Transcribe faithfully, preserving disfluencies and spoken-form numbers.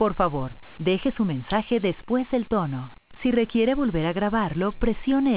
Por favor, deje su mensaje después del tono. Si requiere volver a grabarlo, presione